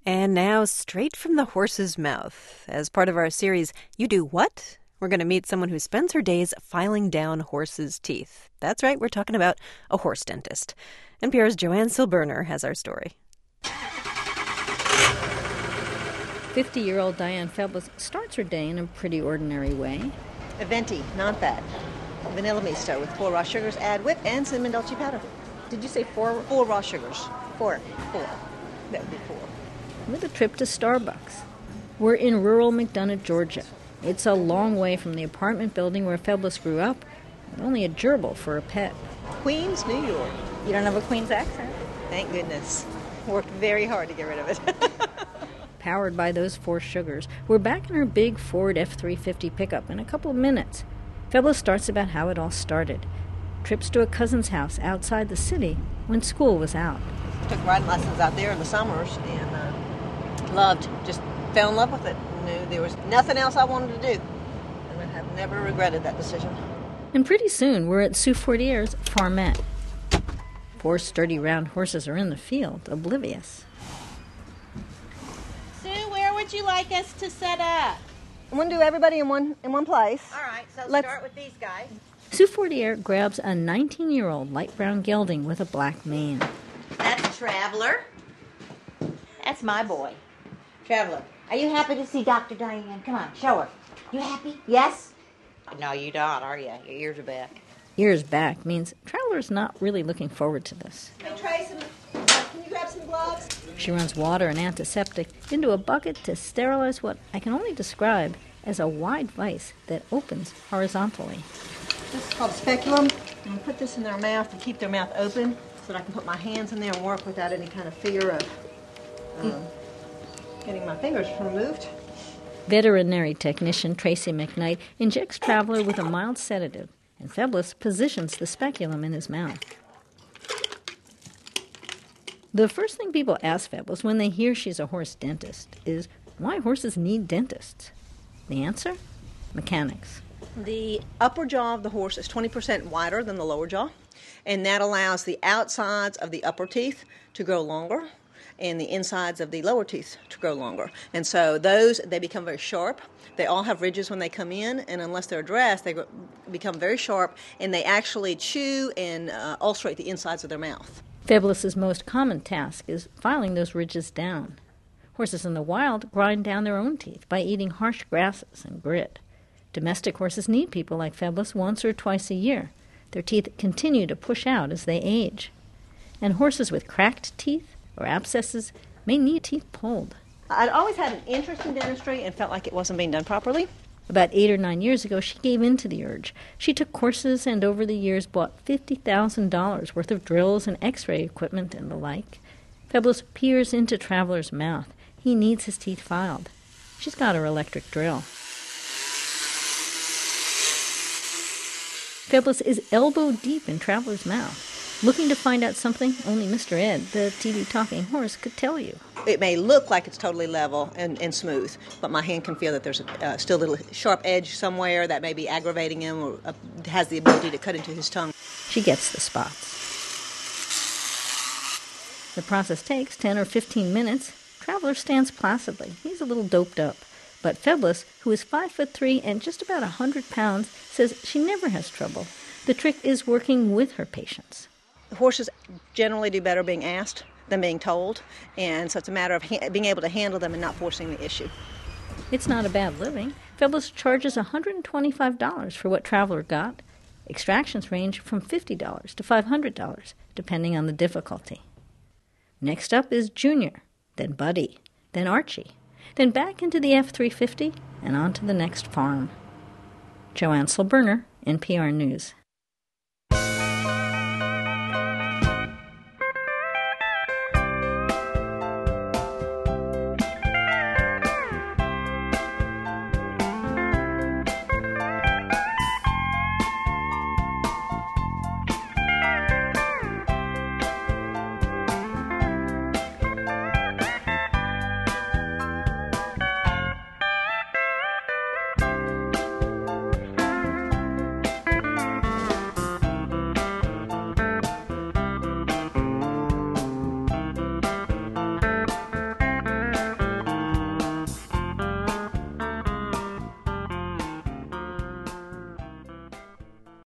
And now, straight from the horse's mouth, as part of our series, You Do What? We're going to meet someone who spends her days filing down horses' teeth. That's right, we're talking about a horse dentist. NPR's Joanne Silberner has our story. 50-year-old Diane Feblis starts her day in a pretty ordinary way. A venti, non-fat, vanilla misto with 4 raw sugars, add whip, and cinnamon dolce powder. Did you say 4? 4 raw sugars. 4. That would be 4. With a trip to Starbucks. We're in rural McDonough, Georgia. It's a long way from the apartment building where Feblis grew up, with only a gerbil for a pet. Queens, New York. You don't have a Queens accent? Thank goodness. Worked very hard to get rid of it. Powered by those 4 sugars, we're back in her big Ford F-350 pickup in a couple of minutes. Feblis starts about how it all started. Trips to a cousin's house outside the city when school was out. Took riding lessons out there in the summers and just fell in love with it. Knew there was nothing else I wanted to do. And I have never regretted that decision. And pretty soon we're at Sue Fortier's farmette. 4 sturdy round horses are in the field, oblivious. Sue, where would you like us to set up? I'm going to do everybody in one place. All right, so Let's start with these guys. Sue Fortier grabs a 19-year-old light brown gelding with a black mane. That's Traveler. That's my boy. Traveler. Are you happy to see Dr. Diane? Come on, show her. You happy? Yes? No, you don't, are you? Your ears are back. Ears back means Traveler's not really looking forward to this. Hey, Tracy, can you grab some gloves? She runs water and antiseptic into a bucket to sterilize what I can only describe as a wide vise that opens horizontally. This is called speculum. I'm going to put this in their mouth to keep their mouth open so that I can put my hands in there and work without any kind of fear of getting my fingers removed. Veterinary technician Tracy McKnight injects Traveler with a mild sedative, and Feblis positions the speculum in his mouth. The first thing people ask Feblis when they hear she's a horse dentist is why horses need dentists. The answer? Mechanics. The upper jaw of the horse is 20% wider than the lower jaw, and that allows the outsides of the upper teeth to grow longer and the insides of the lower teeth to grow longer. And so they become very sharp. They all have ridges when they come in, and unless they're addressed, they become very sharp, and they actually chew and ulcerate the insides of their mouth. Feblis's most common task is filing those ridges down. Horses in the wild grind down their own teeth by eating harsh grasses and grit. Domestic horses need people like Feblis once or twice a year. Their teeth continue to push out as they age. And horses with cracked teeth or abscesses may need teeth pulled. I'd always had an interest in dentistry and felt like it wasn't being done properly. About 8 or 9 years ago, she gave in to the urge. She took courses and over the years bought $50,000 worth of drills and x-ray equipment and the like. Feblis peers into Traveler's mouth. He needs his teeth filed. She's got her electric drill. Feblis is elbow deep in Traveler's mouth, looking to find out something only Mr. Ed, the TV talking horse, could tell you. It may look like it's totally level and smooth, but my hand can feel that there's still a little sharp edge somewhere that may be aggravating him or has the ability to cut into his tongue. She gets the spots. The process takes 10 or 15 minutes. Traveler stands placidly. He's a little doped up. But Feblis, who is 5'3" and just about 100 pounds, says she never has trouble. The trick is working with her patients. Horses generally do better being asked than being told, and so it's a matter of being able to handle them and not forcing the issue. It's not a bad living. Feblis charges $125 for what Traveler got. Extractions range from $50 to $500, depending on the difficulty. Next up is Junior, then Buddy, then Archie, then back into the F-350 and on to the next farm. Joanne Silberner, NPR News.